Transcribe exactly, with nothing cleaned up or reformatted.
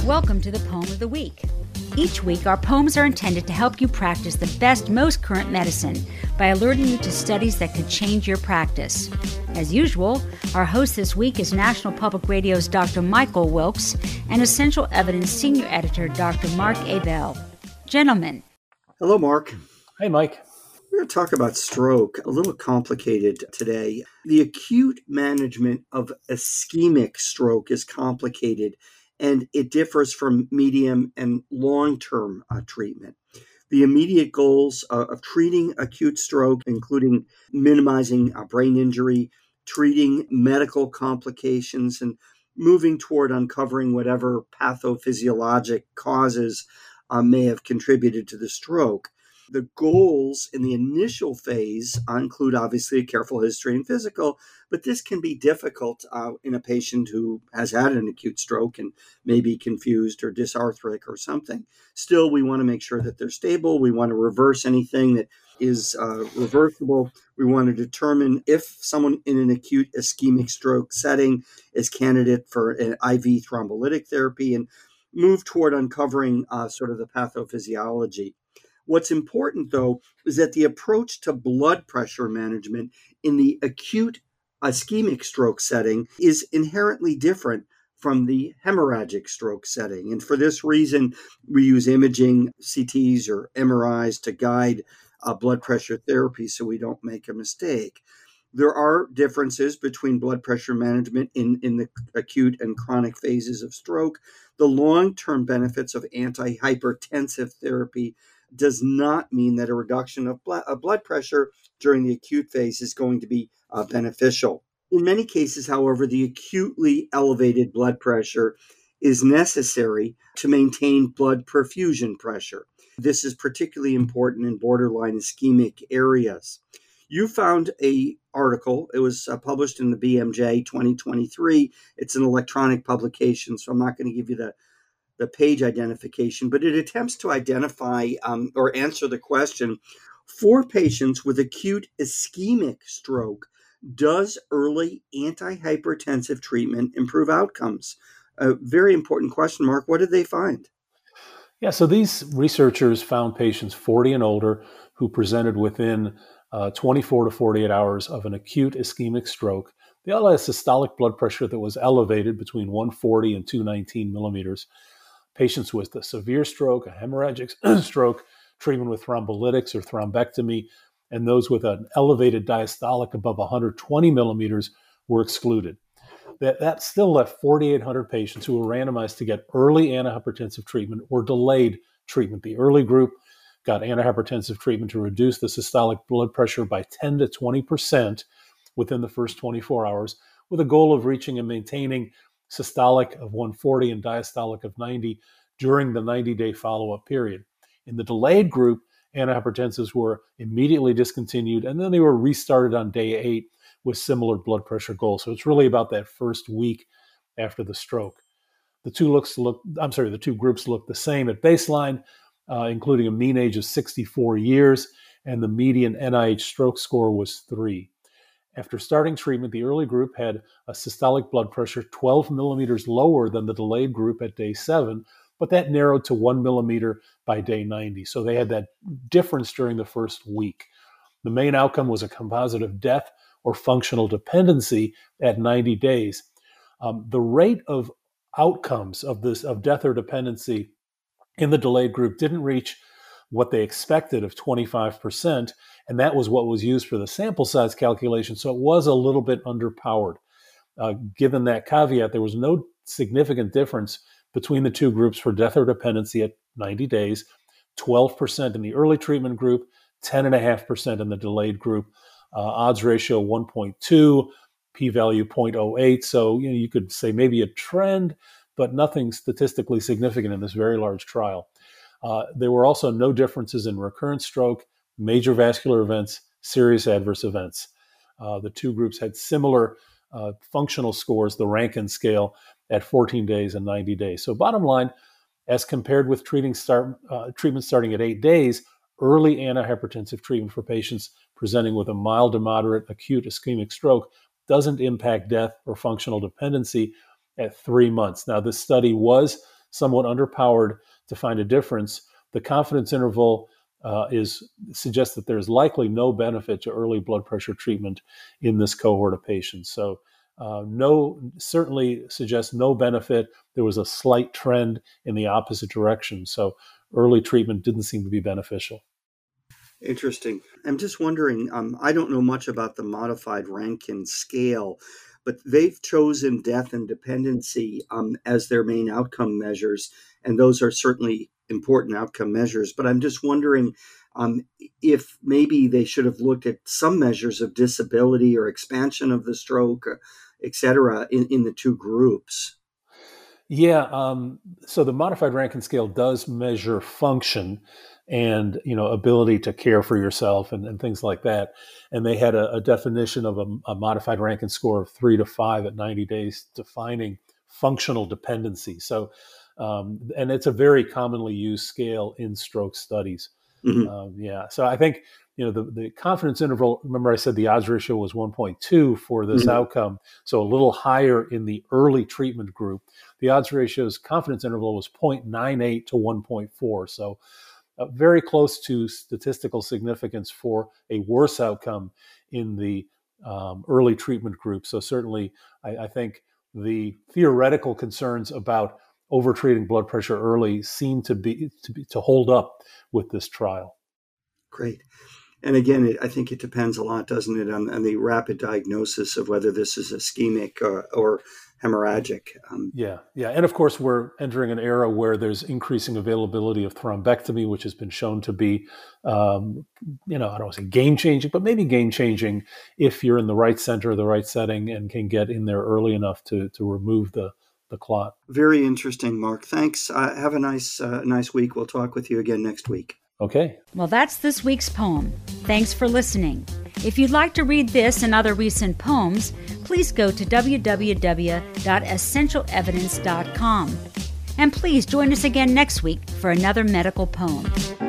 Welcome to the Poem of the Week. Each week, our poems are intended to help you practice the best, most current medicine by alerting you to studies that could change your practice. As usual, our host this week is National Public Radio's Doctor Michael Wilkes and Essential Evidence Senior Editor Doctor Mark Abell. Gentlemen. Hello, Mark. Hey, Mike. We're going to talk about stroke, a little complicated today. The acute management of ischemic stroke is complicated, and it differs from medium and long-term uh, treatment. The immediate goals uh, of treating acute stroke, including minimizing uh, brain injury, treating medical complications, and moving toward uncovering whatever pathophysiologic causes uh, may have contributed to the stroke. The goals in the initial phase include, obviously, a careful history and physical, but this can be difficult uh, in a patient who has had an acute stroke and may be confused or dysarthric or something. Still, we want to make sure that they're stable. We want to reverse anything that is uh, reversible. We want to determine if someone in an acute ischemic stroke setting is candidate for an I V thrombolytic therapy and move toward uncovering uh, sort of the pathophysiology. What's important, though, is that the approach to blood pressure management in the acute ischemic stroke setting is inherently different from the hemorrhagic stroke setting. And for this reason, we use imaging, C Ts or M R Is to guide uh, blood pressure therapy so we don't make a mistake. There are differences between blood pressure management in, in the acute and chronic phases of stroke. The long-term benefits of antihypertensive therapy does not mean that a reduction of blood, of blood pressure during the acute phase is going to be uh, beneficial. In many cases, however, the acutely elevated blood pressure is necessary to maintain blood perfusion pressure. This is particularly important in borderline ischemic areas. You found a article. It was uh, published in the B M J twenty twenty-three. It's an electronic publication, so I'm not going to give you the the page identification, but it attempts to identify um, or answer the question, for patients with acute ischemic stroke, does early antihypertensive treatment improve outcomes? A very important question, Mark. What did they find? Yeah, so these researchers found patients forty and older who presented within uh, twenty-four to forty-eight hours of an acute ischemic stroke. They all had systolic blood pressure that was elevated between one forty and two nineteen millimeters. Patients with a severe stroke, a hemorrhagic stroke, treatment with thrombolytics or thrombectomy, and those with an elevated diastolic above one hundred twenty millimeters were excluded. That, that still left forty-eight hundred patients who were randomized to get early antihypertensive treatment or delayed treatment. The early group got antihypertensive treatment to reduce the systolic blood pressure by ten to twenty percent within the first twenty-four hours, with a goal of reaching and maintaining systolic of one forty and diastolic of ninety during the ninety-day follow-up period. In the delayed group, antihypertensives were immediately discontinued, and then they were restarted on day eight with similar blood pressure goals. So it's really about that first week after the stroke. The two looks look, I'm sorry, the two groups look the same at baseline, uh, including a mean age of sixty-four years, and the median N I H stroke score was three. After starting treatment, the early group had a systolic blood pressure twelve millimeters lower than the delayed group at day seven, but that narrowed to one millimeter by day ninety. So they had that difference during the first week. The main outcome was a composite of death or functional dependency at ninety days. Um, the rate of outcomes of this of death or dependency in the delayed group didn't reach what they expected of twenty-five percent, and that was what was used for the sample size calculation, so it was a little bit underpowered. Uh, given that caveat, there was no significant difference between the two groups for death or dependency at ninety days, twelve percent in the early treatment group, ten point five percent in the delayed group, uh, odds ratio one point two, p-value zero point zero eight, so you know, you could say maybe a trend, but nothing statistically significant in this very large trial. Uh, there were also no differences in recurrent stroke, major vascular events, serious adverse events. Uh, the two groups had similar uh, functional scores, the Rankin scale, at fourteen days and ninety days. So bottom line, as compared with treating start, uh, treatment starting at eight days, early antihypertensive treatment for patients presenting with a mild to moderate acute ischemic stroke doesn't impact death or functional dependency at three months. Now, this study was somewhat underpowered to find a difference. The confidence interval uh, is suggests that there's likely no benefit to early blood pressure treatment in this cohort of patients. So uh, no, certainly suggests no benefit. There was a slight trend in the opposite direction. So early treatment didn't seem to be beneficial. Interesting. I'm just wondering, um, I don't know much about the modified Rankin scale, but they've chosen death and dependency um, as their main outcome measures, and those are certainly important outcome measures. But I'm just wondering um, if maybe they should have looked at some measures of disability or expansion of the stroke, et cetera, in, in the two groups. Yeah, um, so the modified Rankin scale does measure function and, you know, ability to care for yourself and, and things like that. And they had a, a definition of a, a modified Rankin score of three to five at ninety days, defining functional dependency. So, um, and it's a very commonly used scale in stroke studies. Mm-hmm. Um, yeah. So I think, you know, the, the confidence interval, remember I said the odds ratio was one point two for this mm-hmm. outcome. So a little higher in the early treatment group. The odds ratio's confidence interval was zero point nine eight to one point four. So uh, very close to statistical significance for a worse outcome in the um, early treatment group. So certainly I, I think the theoretical concerns about overtreating blood pressure early seem to be to, be, to hold up with this trial. Great. And again, it, I think it depends a lot, doesn't it, on, on the rapid diagnosis of whether this is ischemic or, or hemorrhagic. Um, yeah, yeah. And of course, we're entering an era where there's increasing availability of thrombectomy, which has been shown to be, um, you know, I don't want to say game-changing, but maybe game-changing if you're in the right center, the right setting, and can get in there early enough to to remove the, the clot. Very interesting, Mark. Thanks. Uh, have a nice, uh, nice week. We'll talk with you again next week. Okay. Well, that's this week's poem. Thanks for listening. If you'd like to read this and other recent poems, please go to w w w dot essential evidence dot com. And please join us again next week for another medical poem.